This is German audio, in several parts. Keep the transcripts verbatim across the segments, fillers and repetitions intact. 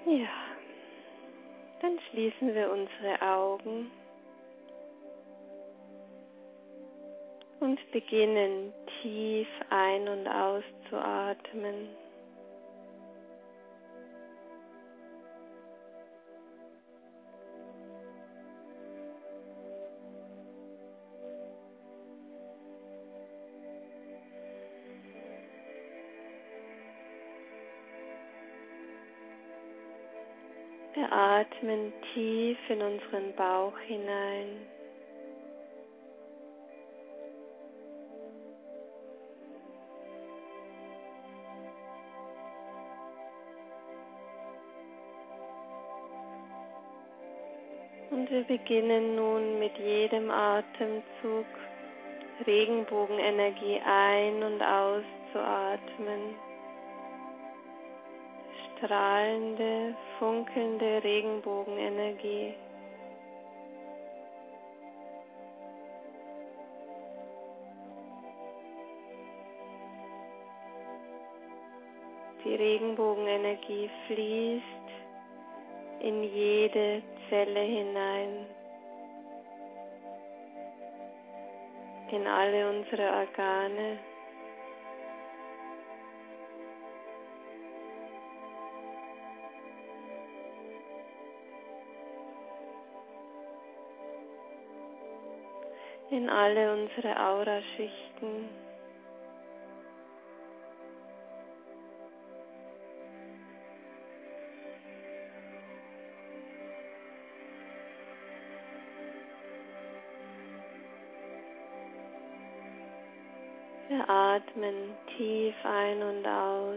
Ja, dann schließen wir unsere Augen und beginnen tief ein- und auszuatmen. Wir atmen tief in unseren Bauch hinein. Und wir beginnen nun mit jedem Atemzug Regenbogenenergie ein- und auszuatmen. Strahlende, funkelnde Regenbogenenergie. Die Regenbogenenergie fließt in jede Zelle hinein, in alle unsere Organe. In alle unsere Auraschichten. Wir atmen tief ein und aus.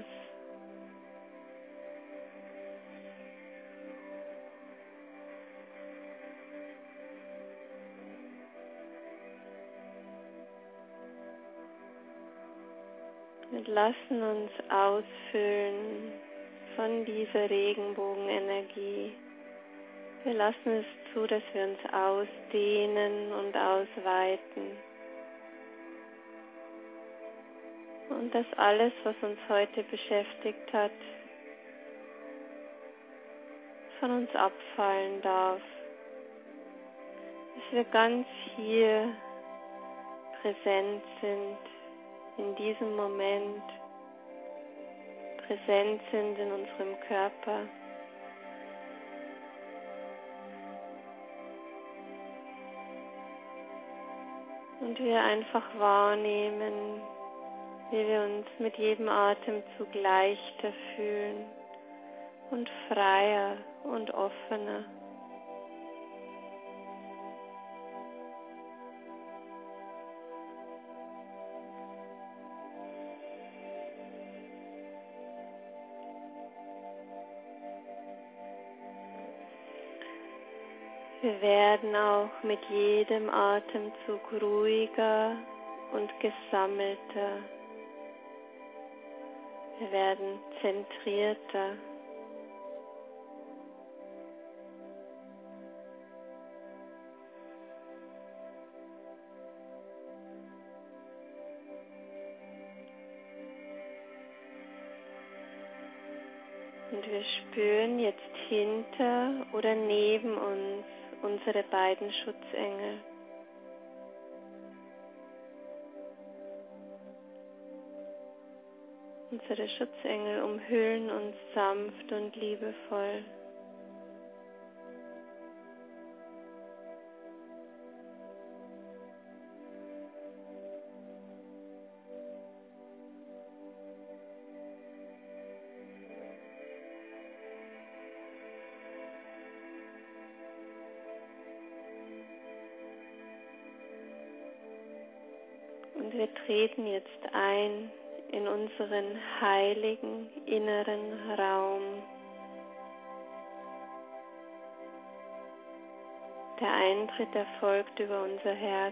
Wir lassen uns ausfüllen von dieser Regenbogenenergie. Wir lassen es zu, dass wir uns ausdehnen und ausweiten. Und dass alles, was uns heute beschäftigt hat, von uns abfallen darf. Dass wir ganz hier präsent sind, in diesem Moment, präsent sind in unserem Körper. Und wir einfach wahrnehmen, wie wir uns mit jedem Atemzug leichter fühlen und freier und offener. Wir werden auch mit jedem Atemzug ruhiger und gesammelter. Wir werden zentrierter. Und wir spüren jetzt hinter oder neben uns unsere beiden Schutzengel. Unsere Schutzengel umhüllen uns sanft und liebevoll. Und wir treten jetzt ein in unseren heiligen inneren Raum. Der Eintritt erfolgt über unser Herz.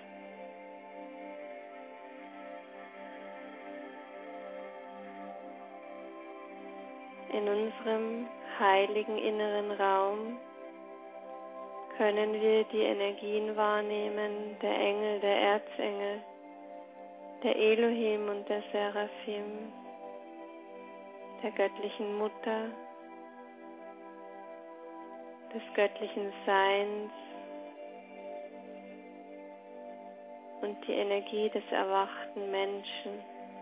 In unserem heiligen inneren Raum können wir die Energien wahrnehmen, der Engel, der Erzengel, der Elohim und der Seraphim, der göttlichen Mutter, des göttlichen Seins und die Energie des erwachten Menschen.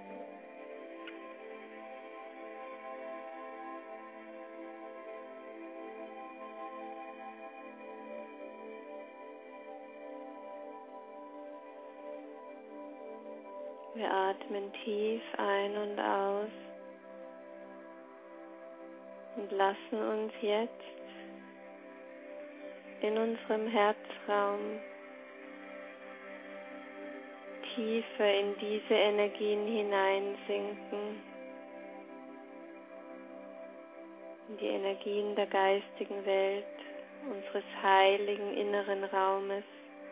Wir atmen tief ein und aus und lassen uns jetzt in unserem Herzraum tiefer in diese Energien hineinsinken, in die Energien der geistigen Welt, unseres heiligen inneren Raumes.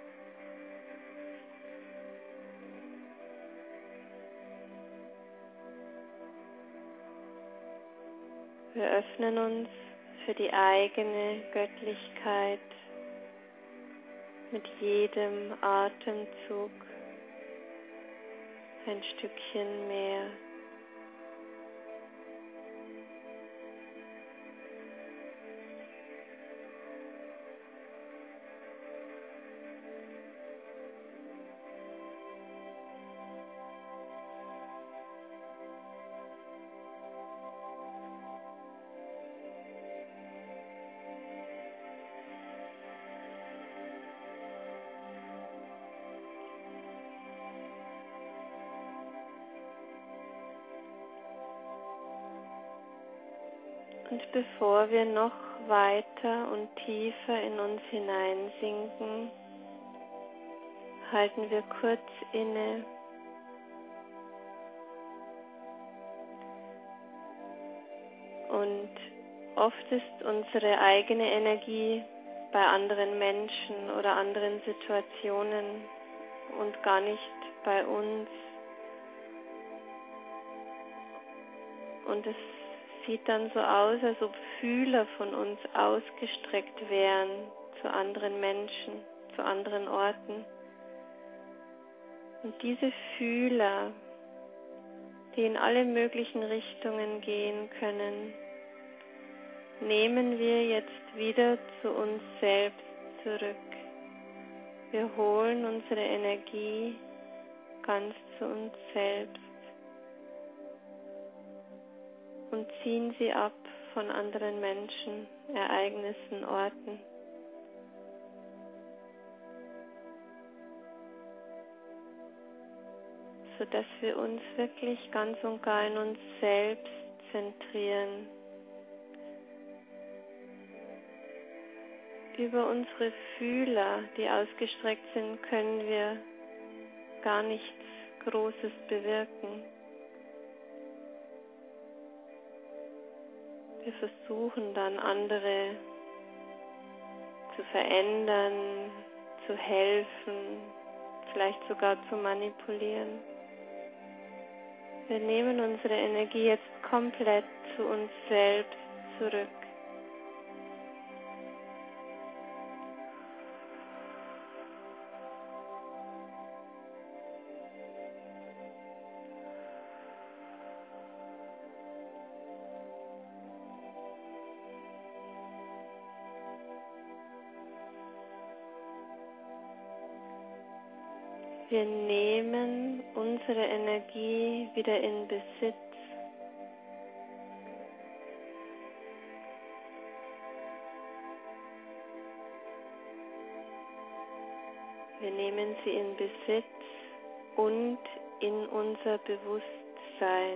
Wir öffnen uns für die eigene Göttlichkeit mit jedem Atemzug ein Stückchen mehr. Und bevor wir noch weiter und tiefer in uns hineinsinken, halten wir kurz inne und oft ist unsere eigene Energie bei anderen Menschen oder anderen Situationen und gar nicht bei uns. Und es sieht dann so aus, als ob Fühler von uns ausgestreckt wären zu anderen Menschen, zu anderen Orten. Und diese Fühler, die in alle möglichen Richtungen gehen können, nehmen wir jetzt wieder zu uns selbst zurück. Wir holen unsere Energie ganz zu uns selbst und ziehen sie ab von anderen Menschen, Ereignissen, Orten. Sodass wir uns wirklich ganz und gar in uns selbst zentrieren. Über unsere Fühler, die ausgestreckt sind, können wir gar nichts Großes bewirken. Wir versuchen dann, andere zu verändern, zu helfen, vielleicht sogar zu manipulieren. Wir nehmen unsere Energie jetzt komplett zu uns selbst zurück. Wir nehmen unsere Energie wieder in Besitz. Wir nehmen sie in Besitz und in unser Bewusstsein.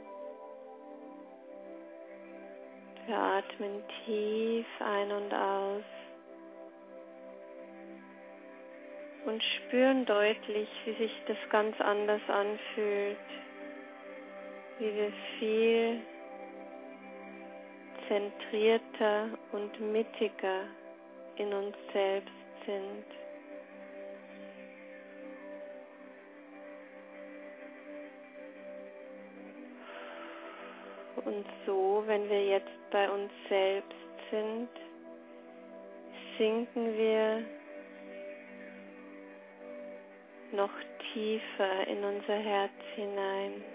Wir atmen tief ein und aus und spüren deutlich, wie sich das ganz anders anfühlt, wie wir viel zentrierter und mittiger in uns selbst sind. Und so, wenn wir jetzt bei uns selbst sind, sinken wir noch tiefer in unser Herz hinein.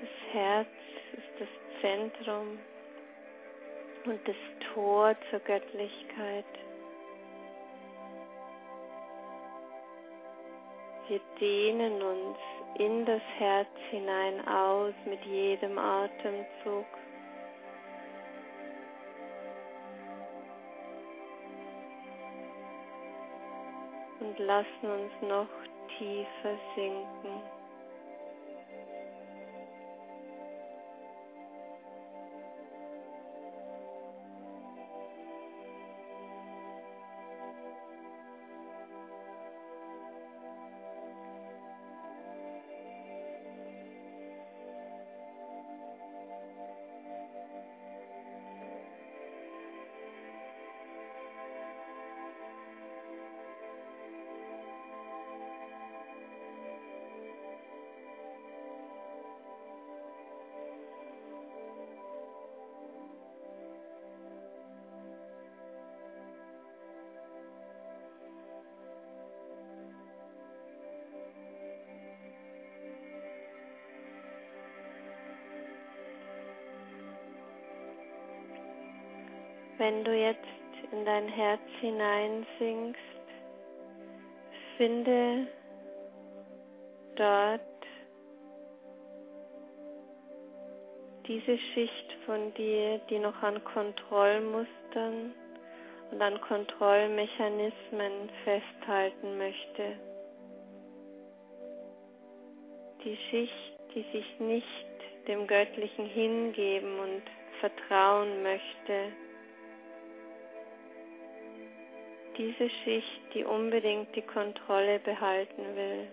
Das Herz ist das Zentrum und das Tor zur Göttlichkeit. Wir dehnen uns in das Herz hinein aus mit jedem Atemzug. Und lassen uns noch tiefer sinken. Wenn du jetzt in dein Herz hineinsinkst, finde dort diese Schicht von dir, die noch an Kontrollmustern und an Kontrollmechanismen festhalten möchte. Die Schicht, die sich nicht dem Göttlichen hingeben und vertrauen möchte. Diese Schicht, die unbedingt die Kontrolle behalten will.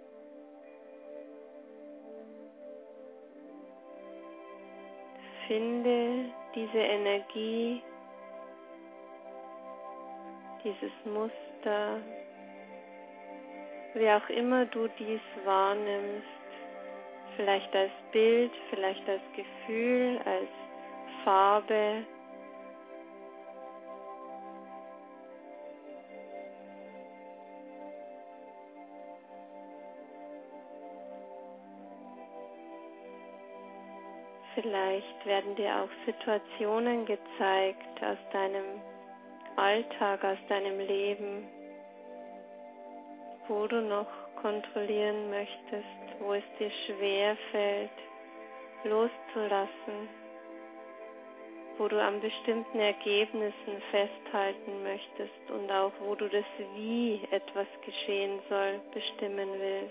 Finde diese Energie, dieses Muster, wie auch immer du dies wahrnimmst, vielleicht als Bild, vielleicht als Gefühl, als Farbe. Vielleicht werden dir auch Situationen gezeigt aus deinem Alltag, aus deinem Leben, wo du noch kontrollieren möchtest, wo es dir schwer fällt, loszulassen, wo du an bestimmten Ergebnissen festhalten möchtest und auch wo du das Wie etwas geschehen soll, bestimmen willst.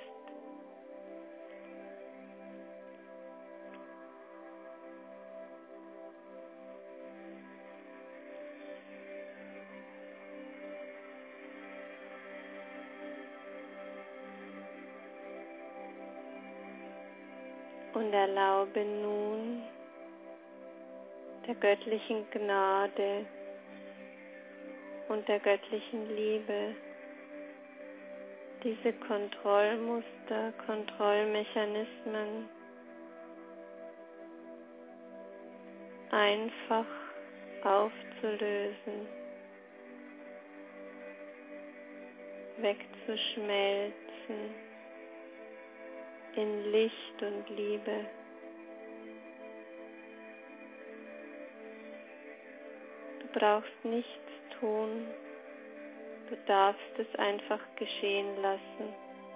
Und erlaube nun der göttlichen Gnade und der göttlichen Liebe, diese Kontrollmuster, Kontrollmechanismen einfach aufzulösen, wegzuschmelzen in Licht und Liebe. Du brauchst nichts tun, du darfst es einfach geschehen lassen.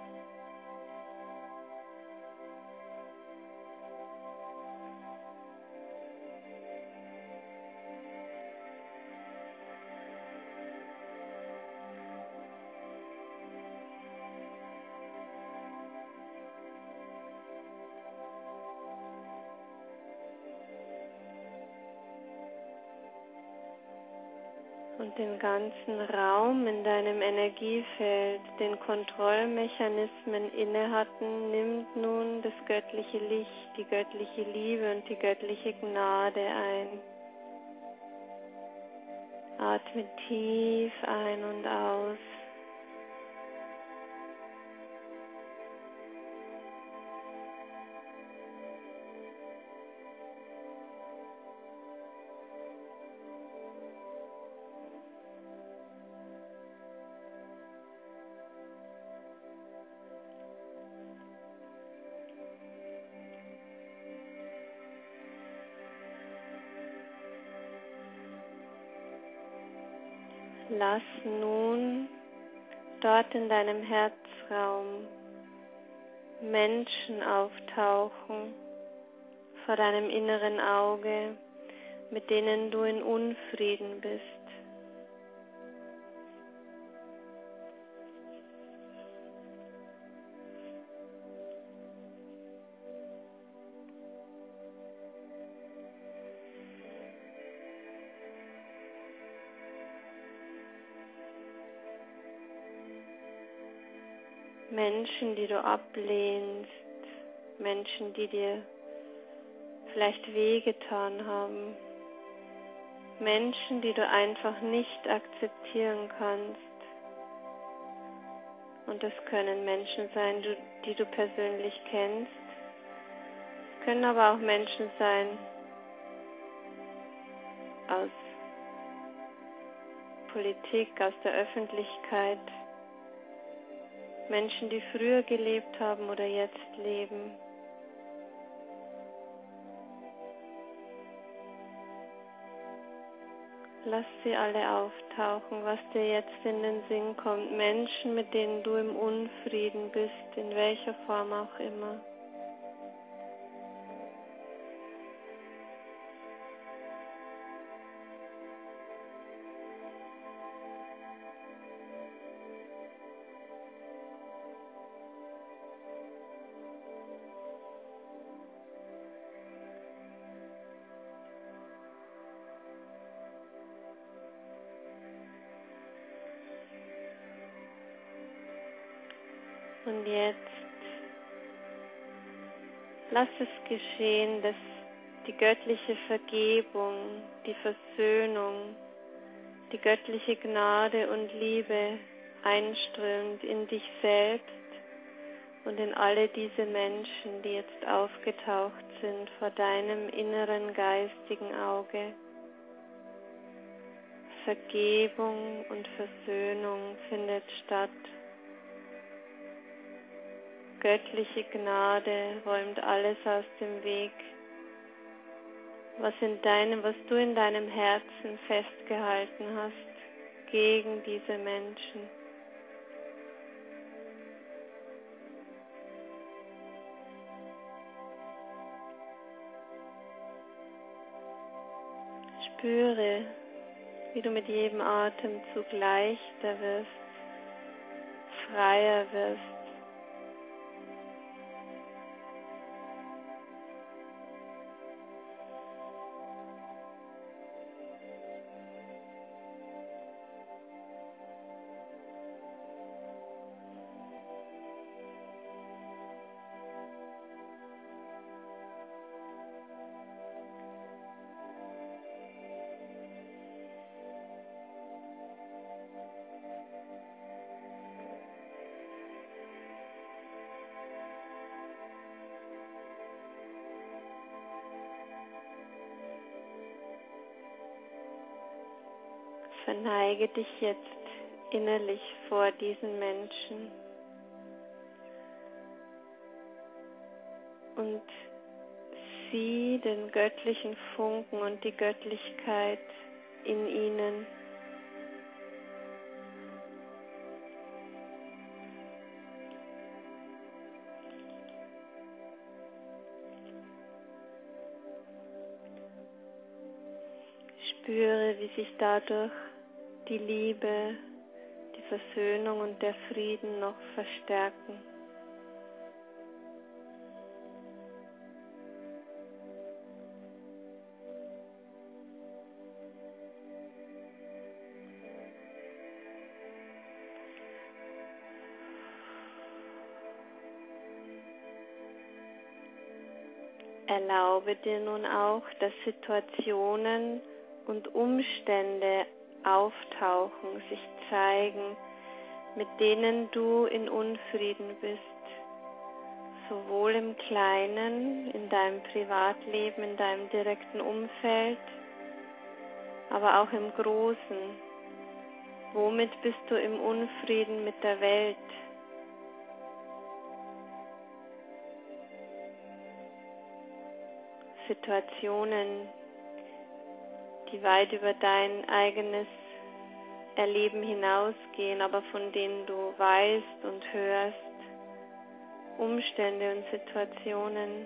Und den ganzen Raum in deinem Energiefeld, den Kontrollmechanismen innehatten, nimmt nun das göttliche Licht, die göttliche Liebe und die göttliche Gnade ein. Atme tief ein und aus. Lass nun dort in deinem Herzraum Menschen auftauchen vor deinem inneren Auge, mit denen du in Unfrieden bist. Menschen, die du ablehnst, Menschen, die dir vielleicht wehgetan haben, Menschen, die du einfach nicht akzeptieren kannst. Und das können Menschen sein, die du persönlich kennst. Es können aber auch Menschen sein aus Politik, aus der Öffentlichkeit. Menschen, die früher gelebt haben oder jetzt leben. Lass sie alle auftauchen, was dir jetzt in den Sinn kommt. Menschen, mit denen du im Unfrieden bist, in welcher Form auch immer. Und jetzt lass es geschehen, dass die göttliche Vergebung, die Versöhnung, die göttliche Gnade und Liebe einströmt in dich selbst und in alle diese Menschen, die jetzt aufgetaucht sind vor deinem inneren geistigen Auge. Vergebung und Versöhnung findet statt. Göttliche Gnade räumt alles aus dem Weg, was in deinem, was du in deinem Herzen festgehalten hast, gegen diese Menschen. Spüre, wie du mit jedem Atemzug leichter wirst, freier wirst. Verneige dich jetzt innerlich vor diesen Menschen und sieh den göttlichen Funken und die Göttlichkeit in ihnen. Spüre, wie sich dadurch die Liebe, die Versöhnung und der Frieden noch verstärken. Erlaube dir nun auch, dass Situationen und Umstände auftauchen, sich zeigen, mit denen du in Unfrieden bist, sowohl im Kleinen, in deinem Privatleben, in deinem direkten Umfeld, aber auch im Großen. Womit bist du im Unfrieden mit der Welt? Situationen, die weit über dein eigenes Erleben hinausgehen, aber von denen du weißt und hörst, Umstände und Situationen,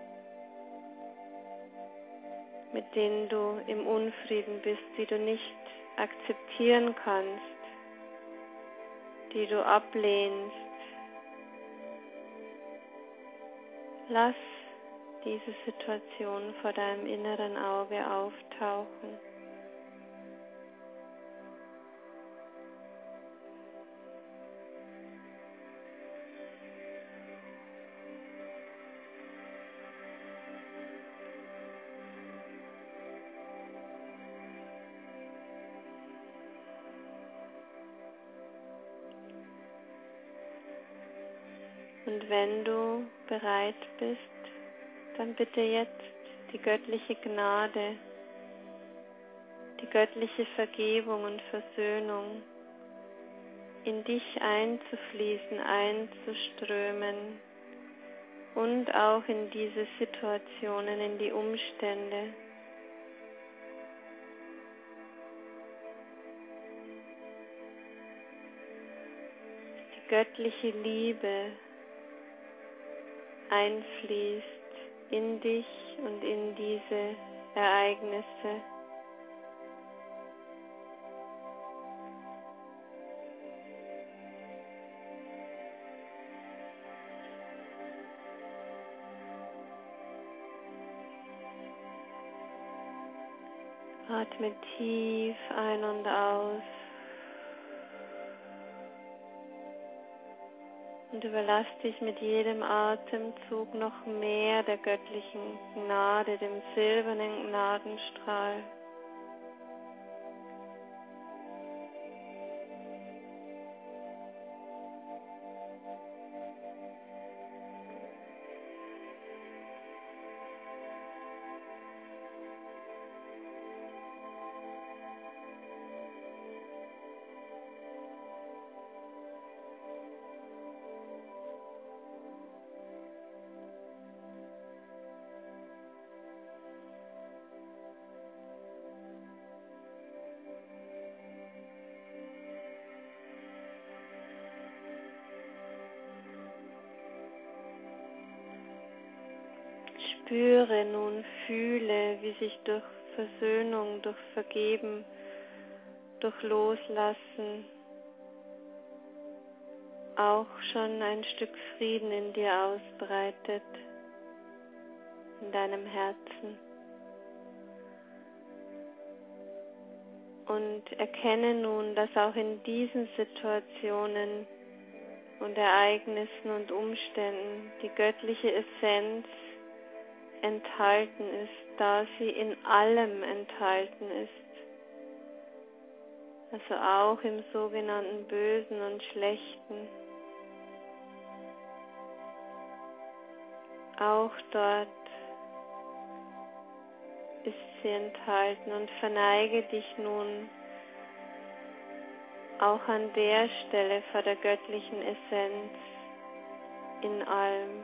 mit denen du im Unfrieden bist, die du nicht akzeptieren kannst, die du ablehnst. Lass diese Situation vor deinem inneren Auge auftauchen. Und wenn du bereit bist, dann bitte jetzt die göttliche Gnade, die göttliche Vergebung und Versöhnung in dich einzufließen, einzuströmen und auch in diese Situationen, in die Umstände. Die göttliche Liebe einfließt in dich und in diese Ereignisse. Atme tief ein und aus und überlass dich mit jedem Atemzug noch mehr der göttlichen Gnade, dem silbernen Gnadenstrahl. Spüre nun, fühle, wie sich durch Versöhnung, durch Vergeben, durch Loslassen auch schon ein Stück Frieden in dir ausbreitet, in deinem Herzen. Und erkenne nun, dass auch in diesen Situationen und Ereignissen und Umständen die göttliche Essenz enthalten ist, da sie in allem enthalten ist. Also auch im sogenannten Bösen und Schlechten. Auch dort ist sie enthalten und verneige dich nun auch an der Stelle vor der göttlichen Essenz in allem.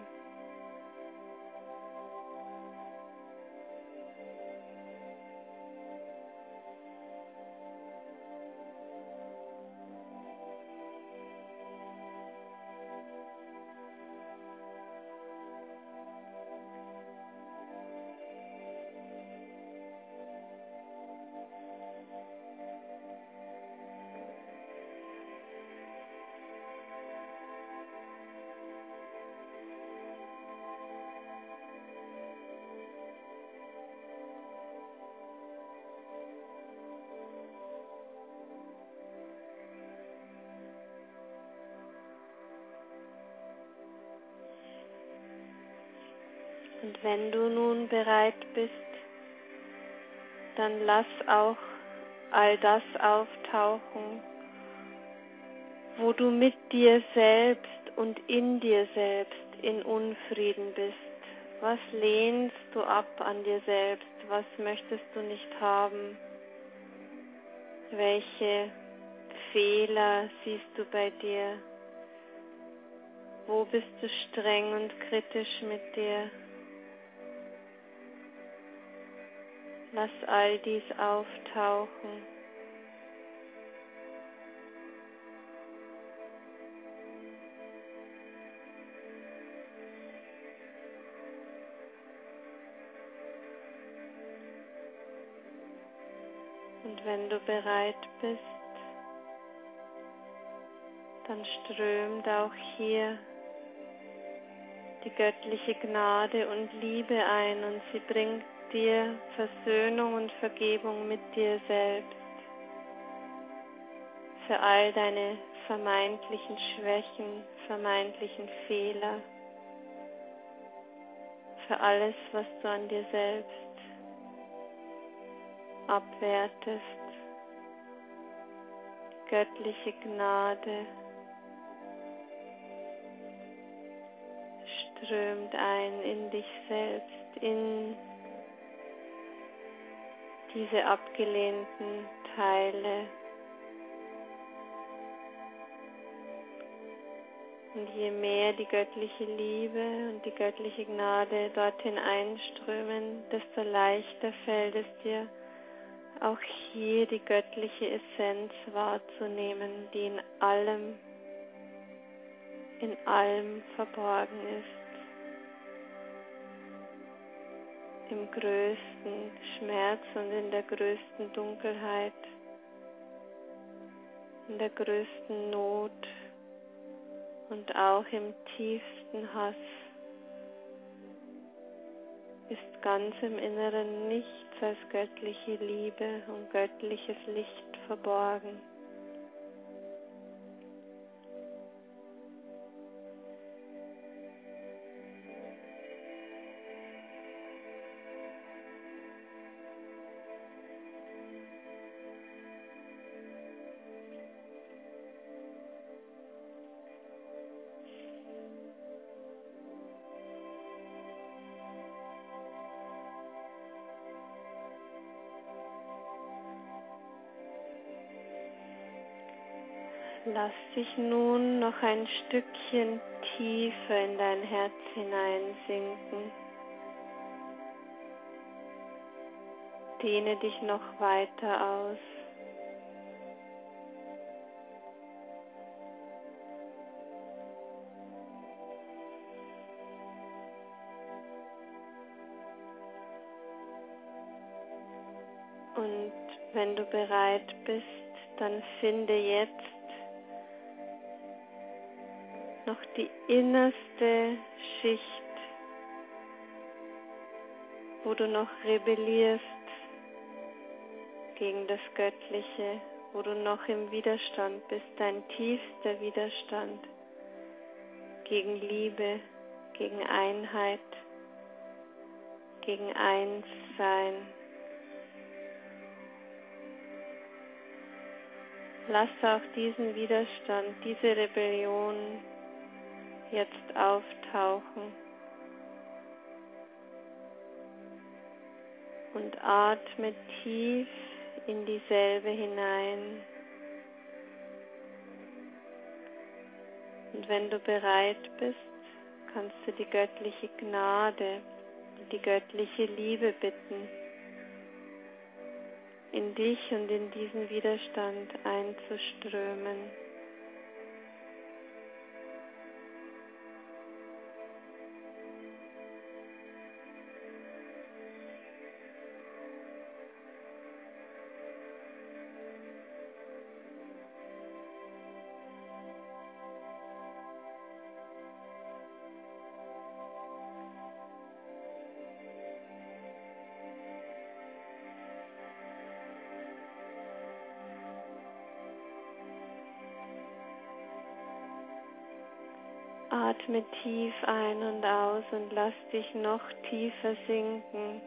Und wenn du nun bereit bist, dann lass auch all das auftauchen, wo du mit dir selbst und in dir selbst in Unfrieden bist. Was lehnst du ab an dir selbst? Was möchtest du nicht haben? Welche Fehler siehst du bei dir? Wo bist du streng und kritisch mit dir? Lass all dies auftauchen. Und wenn du bereit bist, dann strömt auch hier die göttliche Gnade und Liebe ein und sie bringt dir Versöhnung und Vergebung mit dir selbst für all deine vermeintlichen Schwächen, vermeintlichen Fehler, für alles, was du an dir selbst abwertest. Göttliche Gnade strömt ein in dich selbst, in diese abgelehnten Teile. Und je mehr die göttliche Liebe und die göttliche Gnade dorthin einströmen, desto leichter fällt es dir, auch hier die göttliche Essenz wahrzunehmen, die in allem, in allem verborgen ist. Im größten Schmerz und in der größten Dunkelheit, in der größten Not und auch im tiefsten Hass ist ganz im Inneren nichts als göttliche Liebe und göttliches Licht verborgen. Lass dich nun noch ein Stückchen tiefer in dein Herz hineinsinken. Dehne dich noch weiter aus. Und wenn du bereit bist, dann finde jetzt noch die innerste Schicht, wo du noch rebellierst gegen das Göttliche, wo du noch im Widerstand bist, dein tiefster Widerstand gegen Liebe, gegen Einheit, gegen Einssein. Lass auch diesen Widerstand, diese Rebellion jetzt auftauchen und atme tief in dieselbe hinein. Und wenn du bereit bist, kannst du die göttliche Gnade und die göttliche Liebe bitten, in dich und in diesen Widerstand einzuströmen. Atme tief ein und aus und lass dich noch tiefer sinken.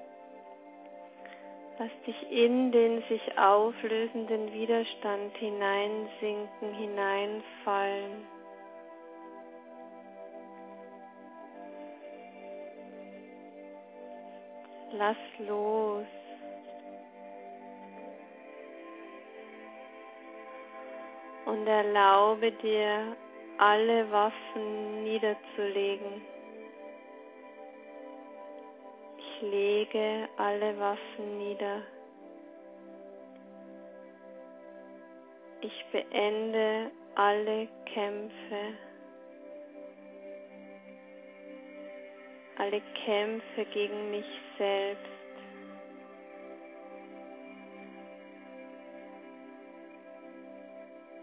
Lass dich in den sich auflösenden Widerstand hineinsinken, hineinfallen. Lass los. Und erlaube dir, alle Waffen niederzulegen. Ich lege alle Waffen nieder. Ich beende alle Kämpfe. Alle Kämpfe gegen mich selbst.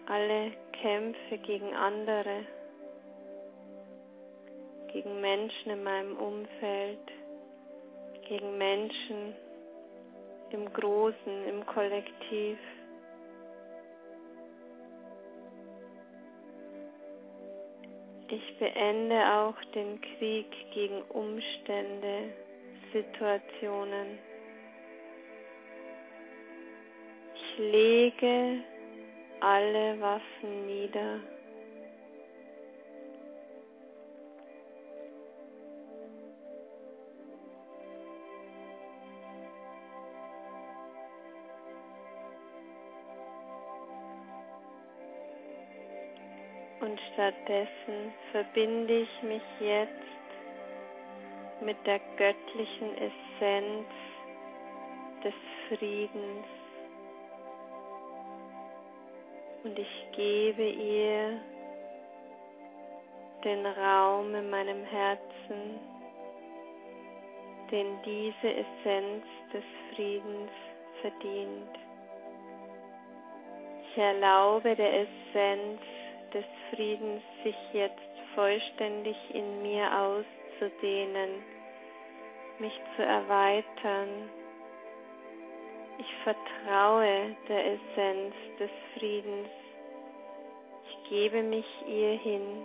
alle Kämpfe gegen andere, gegen Menschen in meinem Umfeld, gegen Menschen im Großen, im Kollektiv. Ich beende auch den Krieg gegen Umstände, Situationen. Ich lege alle Waffen nieder. Und stattdessen verbinde ich mich jetzt mit der göttlichen Essenz des Friedens. Und ich gebe ihr den Raum in meinem Herzen, den diese Essenz des Friedens verdient. Ich erlaube der Essenz des Friedens, sich jetzt vollständig in mir auszudehnen, mich zu erweitern. Ich vertraue der Essenz des Friedens. Ich gebe mich ihr hin.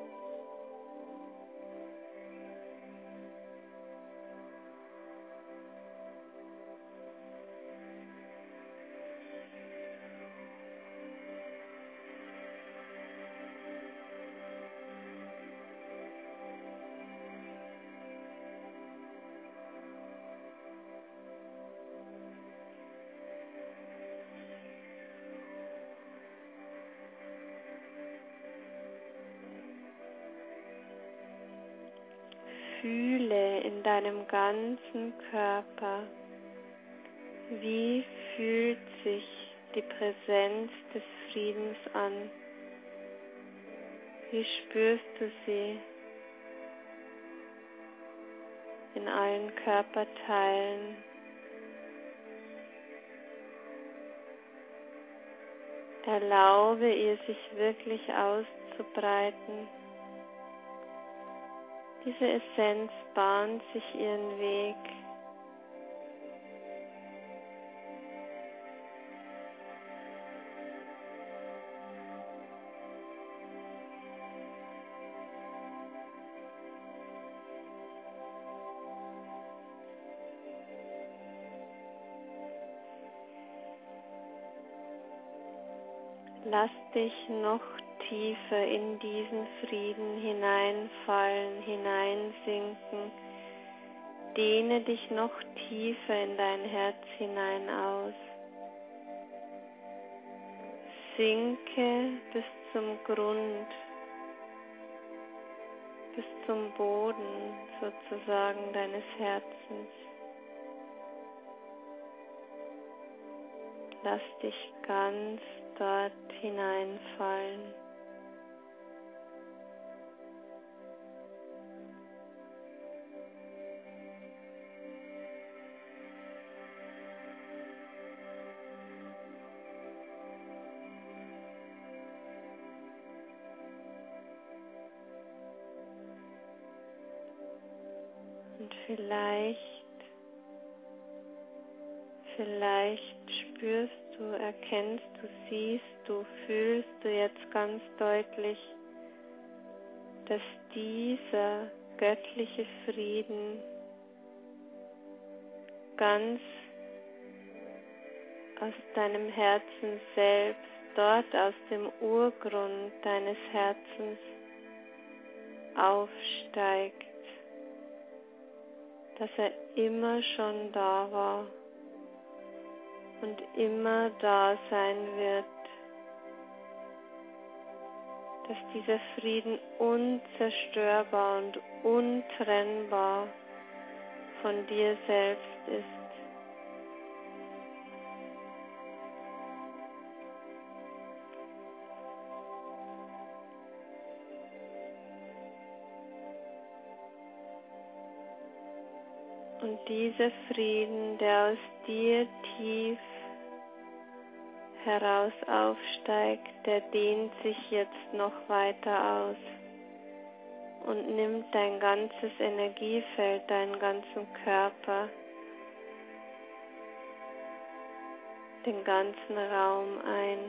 Fühle in deinem ganzen Körper, wie fühlt sich die Präsenz des Friedens an? Wie spürst du sie in allen Körperteilen? Erlaube ihr, sich wirklich auszubreiten. Diese Essenz bahnt sich ihren Weg. Lass dich noch tiefer in diesen Frieden hineinfallen, hineinsinken. Dehne dich noch tiefer in dein Herz hinein aus. Sinke bis zum Grund, bis zum Boden sozusagen deines Herzens. Lass dich ganz dort hineinfallen. Und vielleicht, vielleicht spürst du, erkennst du, siehst du, fühlst du jetzt ganz deutlich, dass dieser göttliche Frieden ganz aus deinem Herzen selbst, dort aus dem Urgrund deines Herzens aufsteigt, dass er immer schon da war und immer da sein wird, dass dieser Frieden unzerstörbar und untrennbar von dir selbst ist. Und dieser Frieden, der aus dir tief heraus aufsteigt, der dehnt sich jetzt noch weiter aus und nimmt dein ganzes Energiefeld, deinen ganzen Körper, den ganzen Raum ein.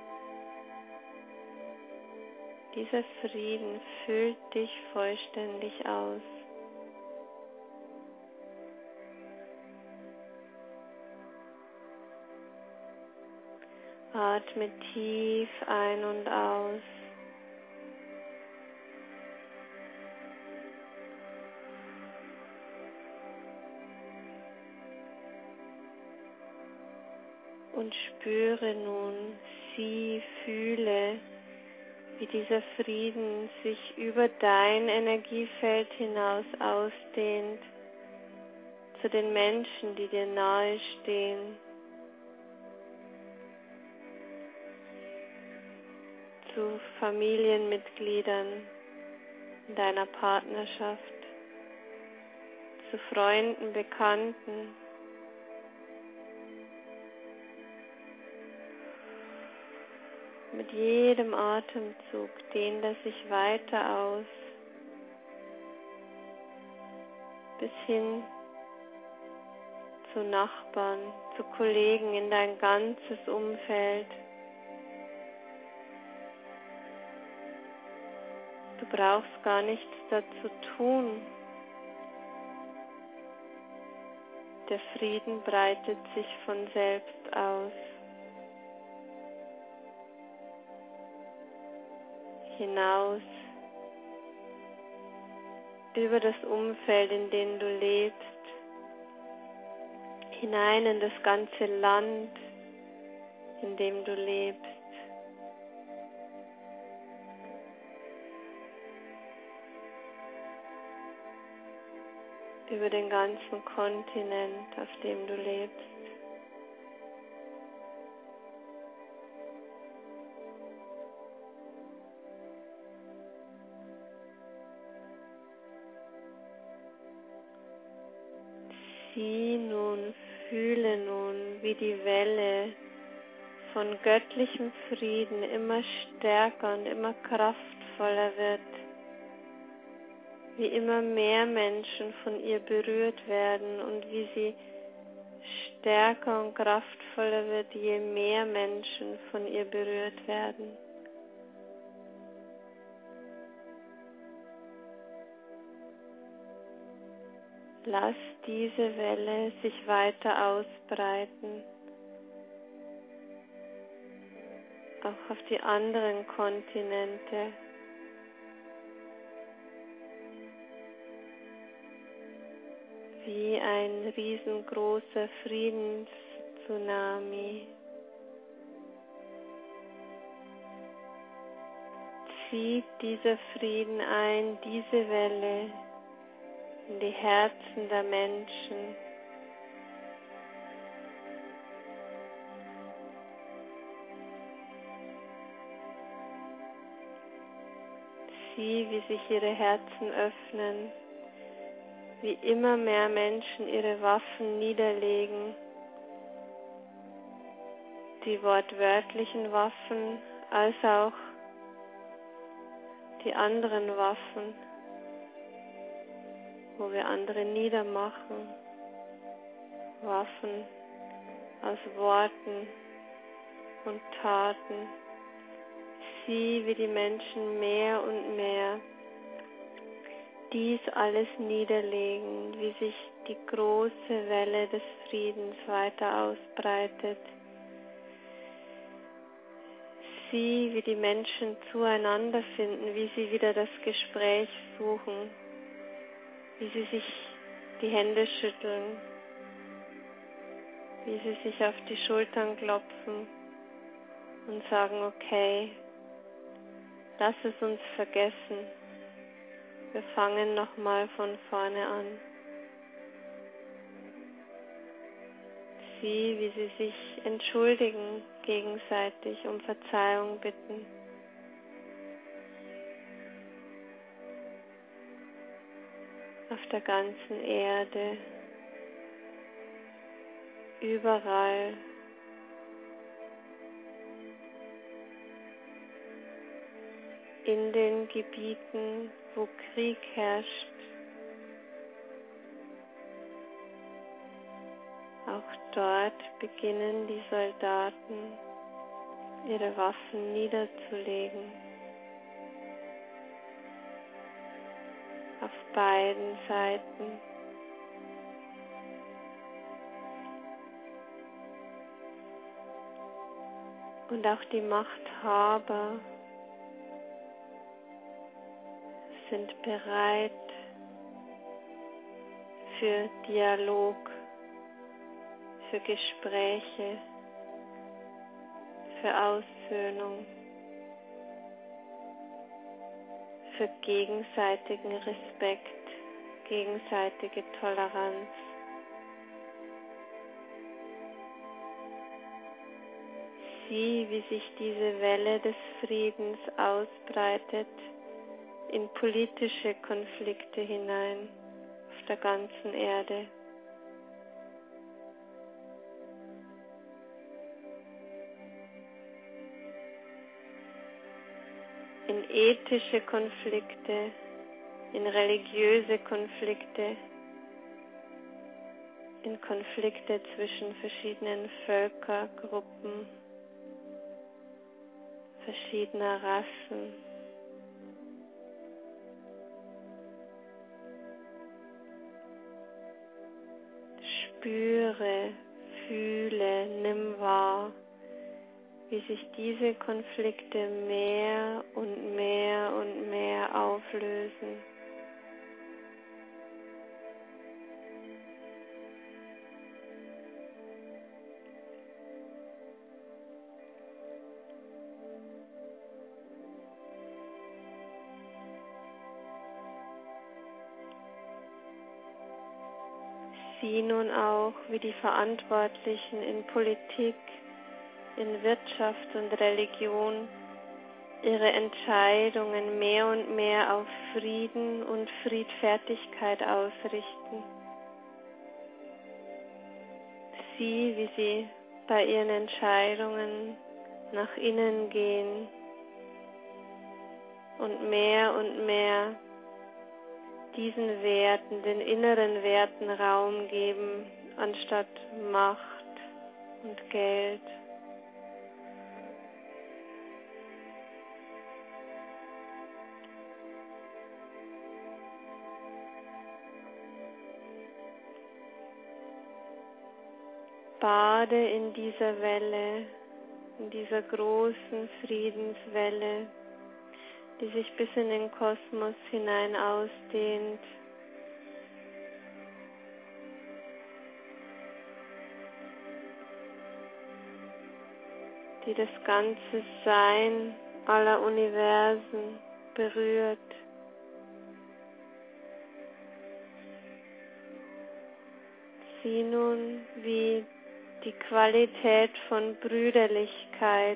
Dieser Frieden füllt dich vollständig aus. Atme tief ein und aus. Und spüre nun, sieh, fühle, wie dieser Frieden sich über dein Energiefeld hinaus ausdehnt, zu den Menschen, die dir nahe stehen, zu Familienmitgliedern in deiner Partnerschaft, zu Freunden, Bekannten. Mit jedem Atemzug dehnt er sich weiter aus, bis hin zu Nachbarn, zu Kollegen, in dein ganzes Umfeld. Du brauchst gar nichts dazu tun. Der Frieden breitet sich von selbst aus. Hinaus über das Umfeld, in dem du lebst, hinein in das ganze Land, in dem du lebst. Über den ganzen Kontinent, auf dem du lebst. Sieh nun, fühle nun, wie die Welle von göttlichem Frieden immer stärker und immer kraftvoller wird, wie immer mehr Menschen von ihr berührt werden und wie sie stärker und kraftvoller wird, je mehr Menschen von ihr berührt werden. Lass diese Welle sich weiter ausbreiten, auch auf die anderen Kontinente. Wie ein riesengroßer Friedenstsunami. Zieht dieser Frieden ein, diese Welle, in die Herzen der Menschen. Sieh, wie sich ihre Herzen öffnen, wie immer mehr Menschen ihre Waffen niederlegen, die wortwörtlichen Waffen als auch die anderen Waffen, wo wir andere niedermachen, Waffen aus Worten und Taten. Sieh, wie die Menschen mehr und mehr dies alles niederlegen, wie sich die große Welle des Friedens weiter ausbreitet. Sieh, wie die Menschen zueinander finden, wie sie wieder das Gespräch suchen, wie sie sich die Hände schütteln, wie sie sich auf die Schultern klopfen und sagen, okay, lass es uns vergessen. Wir fangen nochmal von vorne an. Sieh, wie sie sich entschuldigen, gegenseitig um Verzeihung bitten. Auf der ganzen Erde, überall in den Gebieten, wo Krieg herrscht. Auch dort beginnen die Soldaten, ihre Waffen niederzulegen. Auf beiden Seiten. Und auch die Machthaber sind bereit für Dialog, für Gespräche, für Aussöhnung, für gegenseitigen Respekt, gegenseitige Toleranz. Sieh, wie sich diese Welle des Friedens ausbreitet in politische Konflikte hinein auf der ganzen Erde. In ethische Konflikte, in religiöse Konflikte, in Konflikte zwischen verschiedenen Völkergruppen, verschiedener Rassen. Spüre, fühle, nimm wahr, wie sich diese Konflikte mehr und mehr und mehr auflösen. Sieh nun auch, wie die Verantwortlichen in Politik, in Wirtschaft und Religion ihre Entscheidungen mehr und mehr auf Frieden und Friedfertigkeit ausrichten. Sieh, wie sie bei ihren Entscheidungen nach innen gehen und mehr und mehr diesen Werten, den inneren Werten Raum geben, anstatt Macht und Geld. Bade in dieser Welle, in dieser großen Friedenswelle, die sich bis in den Kosmos hinein ausdehnt. Die das ganze Sein aller Universen berührt. Sieh nun, wie die Qualität von Brüderlichkeit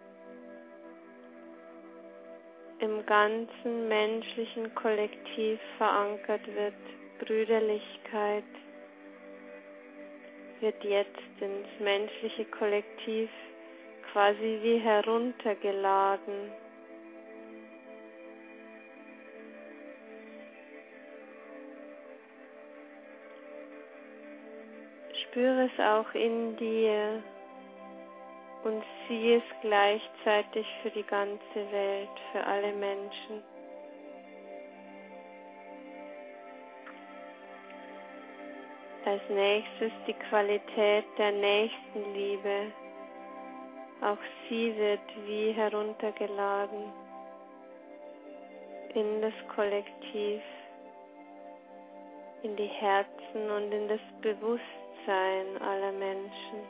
im ganzen menschlichen Kollektiv verankert wird. Brüderlichkeit wird jetzt ins menschliche Kollektiv quasi wie heruntergeladen. Spüre es auch in dir und sieh es gleichzeitig für die ganze Welt, für alle Menschen. Als nächstes die Qualität der Nächstenliebe. Auch sie wird wie heruntergeladen in das Kollektiv, in die Herzen und in das Bewusstsein aller Menschen.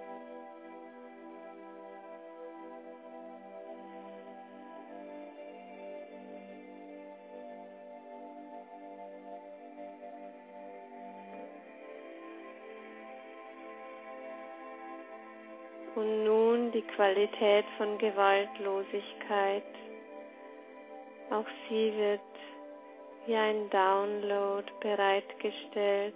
Und nun die Qualität von Gewaltlosigkeit. Auch sie wird wie ein Download bereitgestellt.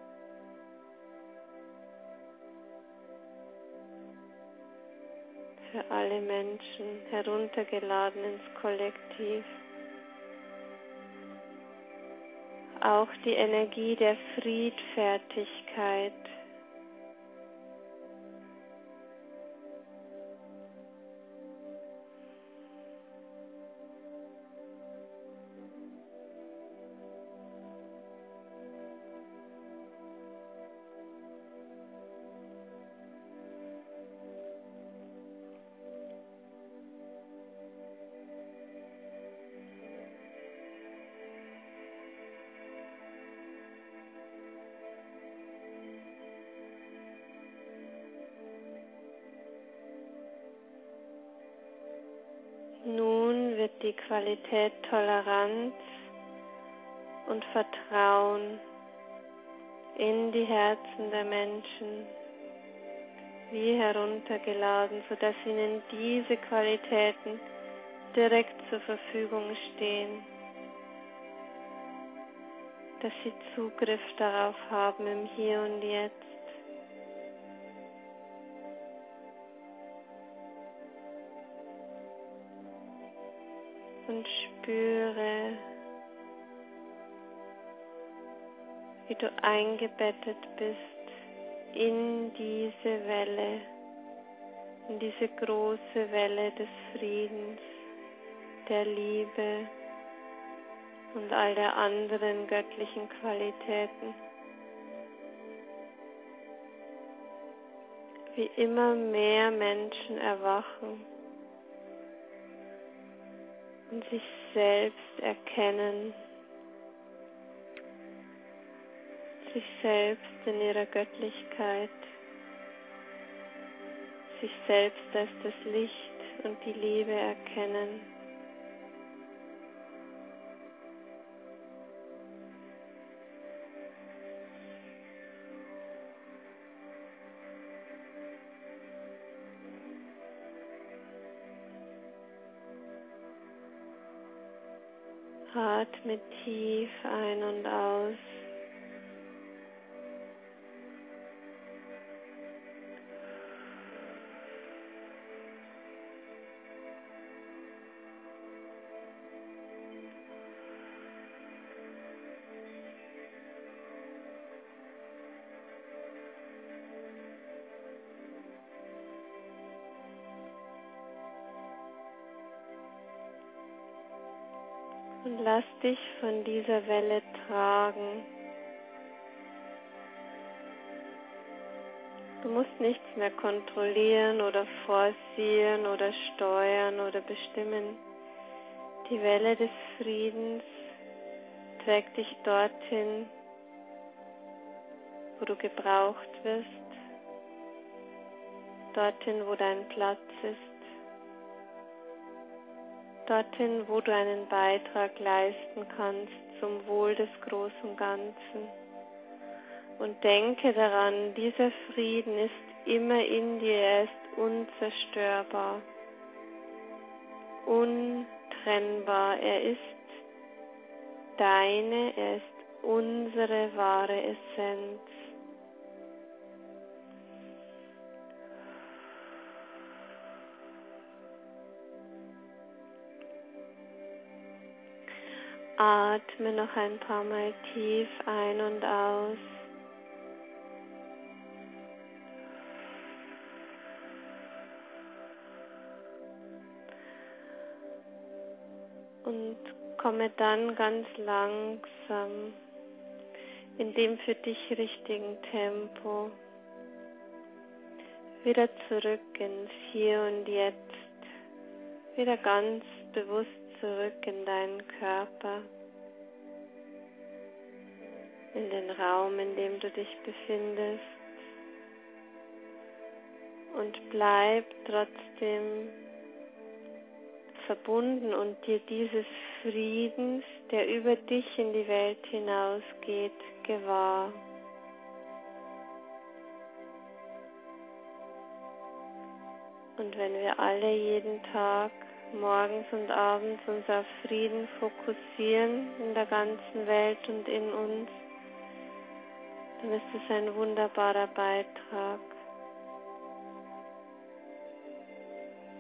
Für für alle Menschen, heruntergeladen ins Kollektiv. Auch die Energie der Friedfertigkeit. Nun wird die Qualität Toleranz und Vertrauen in die Herzen der Menschen wie heruntergeladen, sodass ihnen diese Qualitäten direkt zur Verfügung stehen, dass sie Zugriff darauf haben im Hier und Jetzt. Und spüre, wie du eingebettet bist in diese Welle, in diese große Welle des Friedens, der Liebe und all der anderen göttlichen Qualitäten. Wie immer mehr Menschen erwachen und sich selbst erkennen, sich selbst in ihrer Göttlichkeit, sich selbst als das Licht und die Liebe erkennen. Atme tief ein und aus. Und lass dich von dieser Welle tragen. Du musst nichts mehr kontrollieren oder forcieren oder steuern oder bestimmen. Die Welle des Friedens trägt dich dorthin, wo du gebraucht wirst, dorthin, wo dein Platz ist. Dorthin, wo du einen Beitrag leisten kannst zum Wohl des großen Ganzen. Und denke daran, dieser Frieden ist immer in dir, er ist unzerstörbar, untrennbar, er ist deine, er ist unsere wahre Essenz. Atme noch ein paar Mal tief ein und aus. Und komme dann ganz langsam in dem für dich richtigen Tempo wieder zurück ins Hier und Jetzt, wieder ganz bewusst zurück in deinen Körper, in den Raum, in dem du dich befindest, und bleib trotzdem verbunden und dir dieses Friedens, der über dich in die Welt hinausgeht, gewahr. Und wenn wir alle jeden Tag, morgens und abends, uns auf Frieden fokussieren in der ganzen Welt und in uns, dann ist es ein wunderbarer Beitrag.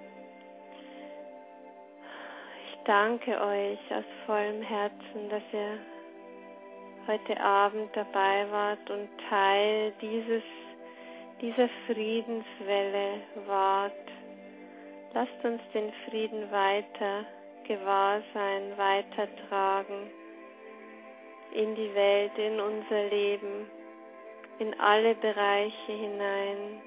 danke euch aus vollem Herzen, dass ihr heute Abend dabei wart und Teil dieses, dieser Friedenswelle wart. Lasst uns den Frieden weiter gewahr sein, weitertragen in die Welt, in unser Leben, in alle Bereiche hinein.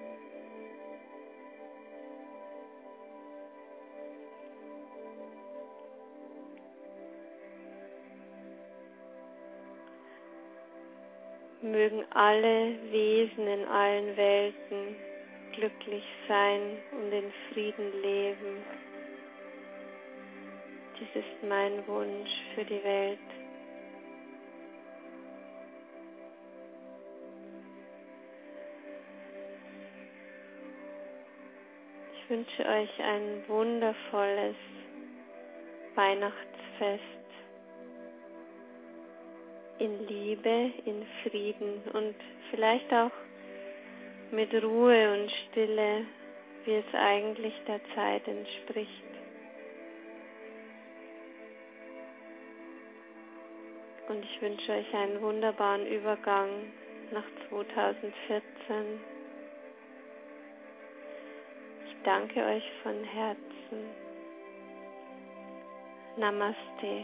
Mögen alle Wesen in allen Welten glücklich sein und in Frieden leben. Dies ist mein Wunsch für die Welt. Ich wünsche euch ein wundervolles Weihnachtsfest in Liebe, in Frieden und vielleicht auch mit Ruhe und Stille, wie es eigentlich der Zeit entspricht. Und ich wünsche euch einen wunderbaren Übergang nach zweitausendvierzehn. Ich danke euch von Herzen. Namaste.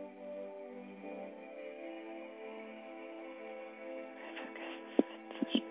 Vergesst es zu